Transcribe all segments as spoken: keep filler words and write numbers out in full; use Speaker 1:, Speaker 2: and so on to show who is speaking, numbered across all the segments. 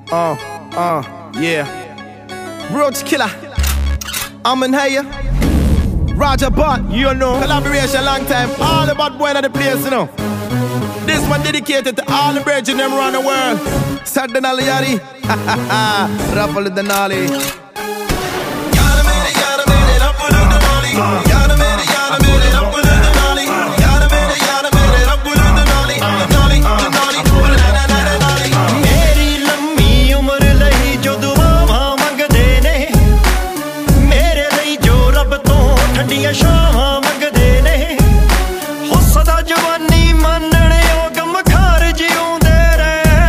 Speaker 1: Uh, uh, yeah. Roach Killer. I'm in here. Roger Bot, you know. Collaboration long time. All the bad boy in the place, you know. This one dedicated to all the bridge in them around the world. Saturday Nali Yari. Ha ha ha. Ruffle the Denali. Yada made it, yada made it, up with the Denali. Yada made it, yada made it, up with the Denali. Yada made it, yada made it, up with the Denali. Denali, Denali, Denali.
Speaker 2: मेरी लम्मी उम्र लई जो दुआवां मंगदे ने मेरे लई जो रब तो ठंडियां छावां मंगदे ने हो सदा जवानी मानणे ओ गमखार जिउंदे रहे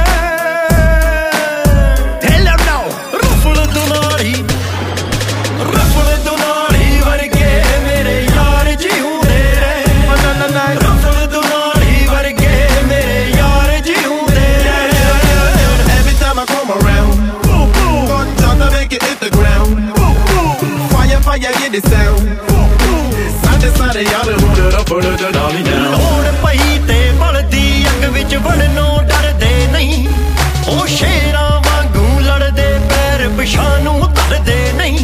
Speaker 2: Tell them now रफल दुनाली रफल दुनाली वर्गे मेरे यार जिउंदे रहे रफल दुनाली वर्गे मेरे यार जिउंदे
Speaker 1: Every time I come around, gun talk to make it hit the ground. Fire, fire, get the sound. Side to side, y'all been holding up for the Denali down.
Speaker 2: ਲੋੜ ਪਈ ਤੇ ਬਲਦੀ ਅੱਗ ਵਿੱਚ ਵੜਨੋਂ ਡਰਦੇ ਨਹੀਂ ਉਹ ਸ਼ੇਰਾਂ ਵਾਂਗੂ ਲੜਦੇ ਪੈਰ ਪਿਛਾਂ ਨੂੰ ਧਰਦੇ ਨਹੀਂ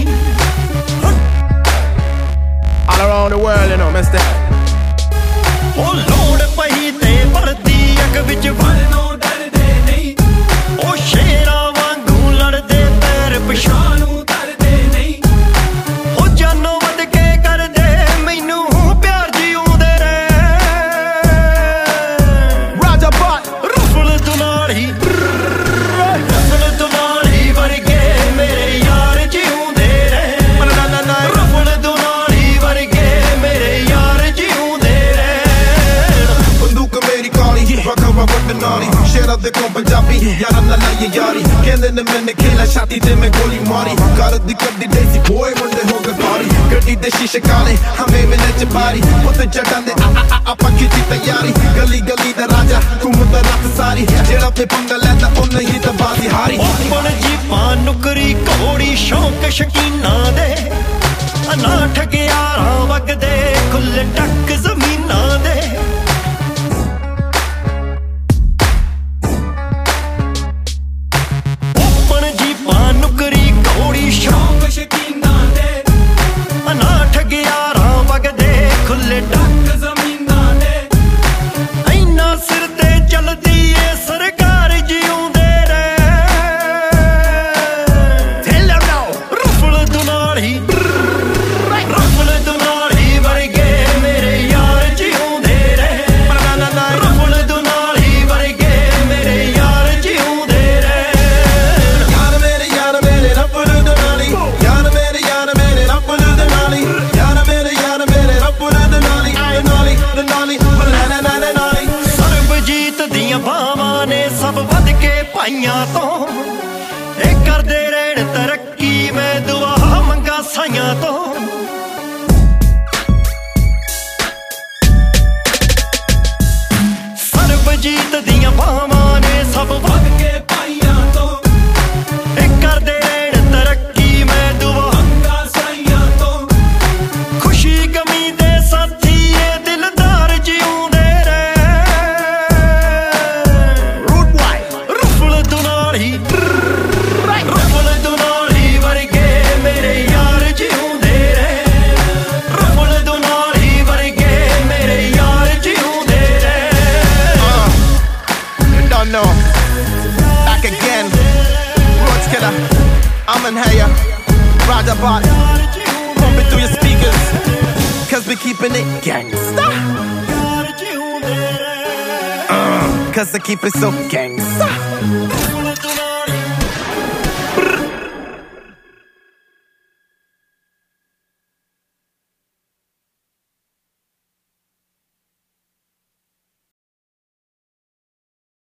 Speaker 1: All around the world, you know, mister.
Speaker 2: ਉਹ ਲੋੜ ਪਈ ਤੇ ਬਲਦੀ ਅੱਗ ਵਿੱਚ ਵੜਨੋਂ ਡਰਦੇ ਨਹੀਂ ਉਹ ਸ਼ੇਰਾਂ ਵਾਂਗੂ ਲੜਦੇ ਪੈਰ ਪਿਛਾਂ ਨੂੰ ਧਰਦੇ ਨਹੀਂ ਉਹ ਜਾਨੋਂ ਵੱਧ ਕੇ ਕਰਦੇ ਮੈਨੂੰ ਪਿਆਰ ਜਿਉਂਦੇ ਰਹੇ
Speaker 1: Roger Bot.
Speaker 2: ਰਫਲ ਦੁਨਾਲੀ ਰਫਲ ਦੁਨਾਲੀ ਵਰਗੇ ਮੇਰੇ ਯਾਰ ਜਿਉਂਦੇ ਰਹੇ ਰਫਲ ਦੁਨਾਲੀ ਵਰਗੇ ਮੇਰੇ ਯਾਰ ਜਿਉਂਦੇ ਰਹੇ
Speaker 1: ਬੰਦੂਕ ਮੇਰੀ ਕਾਲੀ ਰੱਖਾ ਵਾ ਵੱਡ ਨਾਲੀ ਸ਼ੇਰਾਂ ਦੇ ਕੋਲ ਪੰਜਾਬੀ ਯਾਰਾਂ ਨਾਲ ਲਾਈ ਯਾਰੀ ਕਹਿੰਦੇ ਨੇ ਮੈਨੇ ਖੇਲਾ ਛਾਤੀ ਤੇ ਮੈਂ ਗੋਲੀ ਮਾਰੀ ਘਰ ਦੀ ਕੱਢੀ ਦੇਸੀ ਬੋਏ ਮੁੰਡੇ ਹੋ ਗਏ ਪਾਰੀ ਗੱਡੀ ਦੇ ਸ਼ੀਸ਼ੇ ਕਾਲੇ ਹਮੇ ਮਿਲੇ ਚ ਬਾਰੀ ਉੱਤੇ ਜੱਟਾਂ ਦੇ ਆ ਆ ਆਪਾਂ ਕੀਤੀ ਤਿਆਰੀ ਗਲੀ ਗਲੀ ਦਾ ਰਾਜਾ ਘੁੰਮਦਾ ਰਾਤ ਸਾਰੀ ਜਿਹੜਾ ਤੇ ਪੰਗਾ ਲੈਂਦਾ ਉਹ ਨਹੀਂ ਤਾਂ ਬਾਜ਼ੀ ਹਾਰੀ
Speaker 2: ਬਣ ਜੀਪਾਂ ਨੁਕਰੀ ਘੋੜੀ ਸ਼ੌਕ ਸ਼ਕੀਨਾਂ ਦੇ ਅਨਾ ਠਗਿਆਰਾਂ ਵਗਦੇ ਖੁੱਲੇ ਟੱਕ ਜ਼ਮੀਨਾਂ ਦੇ ਬਣ ਜੀਪਾਂ ਨੁਕਰੀ ਘੋੜੀ ਸ਼ੌਕ ਸ਼ਕੀਨਾਂ ਦੇ ਅਨਾ ਠਗਿਆਰਾਂ ਵਗਦੇ ਖੁੱਲੇ ਟੱਕ ਜ਼ਮੀਨਾਂ ਦੇ ਇੰਨਾ ਸਿਰ ਤੇ ਚੱਲਦੀ ਏ ਸਰਕਾਰ ਜਿਉਂਦੇ ਰਹੇ Tell them now ਰਫਲ ਦੁਨਾਲੀ ਰਫਲ ਦੁਨਾਲੀ ਵਰਗੇ ਮੇਰੇ ਯਾਰ ਜਿਉਂਦੇ ਰਹੇ ਰਫਲ ਦੁਨਾਲੀ ਵਰਗੇ ਮੇਰੇ ਯਾਰ ਜਿਉਂਦੇ ਰਹੇ
Speaker 1: ਯਾਰ ਮੇਰੇ ਯਾਰ ਮੇਰੇ ਰੱਬਲ ਦਨਾਲੀ ਯਾਰ ਮੇਰੇ ਯਾਰ ਮੇਰੇ ਰੱਬਲ ਦਨਾਲੀ ਯਾਰ ਮੇਰੇ ਯਾਰ ਮੇਰੇ ਰੱਬਲ ਦਨਾਲੀ ਦਨਾਲੀ ਦਨਾਲੀ ਬਲਾਨਾ ਨਾ ਦਨਾਲੀ
Speaker 2: ਸਰਬਜੀਤ ਦੀਆਂ ਬਾਵਾਂ ਨੇ ਸਭ ਵੱਧ ਕੇ ਪਾਈਆਂ ਤੋਂ ਇਹ ਕਰਦੇ ਰਹਿਣ ਤਰੱਕੀ ਮੈਂ ਦੁਆ ਮੰਗਾ ਸਾਈਆਂ ਤੋਂ ਸਰਬਜੀਤ ਦੀਆਂ ਬਾਵਾਂ ਨੇ ਸਭ ਵੱਧ ਕੇ ਪਾਈਆਂ ਤੋਂ ਇਹ ਕਰਦੇ ਰਹਿਣ ਤਰੱਕੀ ਮੈਂ ਦੁਆ ਮੰਗਾ ਸਾਈਆਂ ਤੋਂ ਖੁਸ਼ੀ ਗਮੀ ਦੇ ਸਾਥੀ ਇਹ ਦਿਲਦਾਰ ਜਿਉਂਦੇ ਰਹੇ
Speaker 1: ਰੂਟ ਬਾਈ
Speaker 2: ਰਫਲ ਦੁਨਾਲੀ ਰਫਲ ਦੁਨਾਲੀ ਵਰਗੇ ਮੇਰੇ ਯਾਰ ਜਿਉਂਦੇ ਰਹੇ ਰਫਲ ਦੁਨਾਲੀ ਵਰਗੇ ਮੇਰੇ ਯਾਰ ਜਿਉਂਦੇ ਰਹੇ
Speaker 1: You don't know. Back again. Roach Killer. I'm in here. Roger Bot. Pump it through your speakers. Cause we keeping it gangsta.
Speaker 2: ਯਾਰ ਜਿਉਂਦੇ ਰਹੇ
Speaker 1: Cause I keep it so gangsta.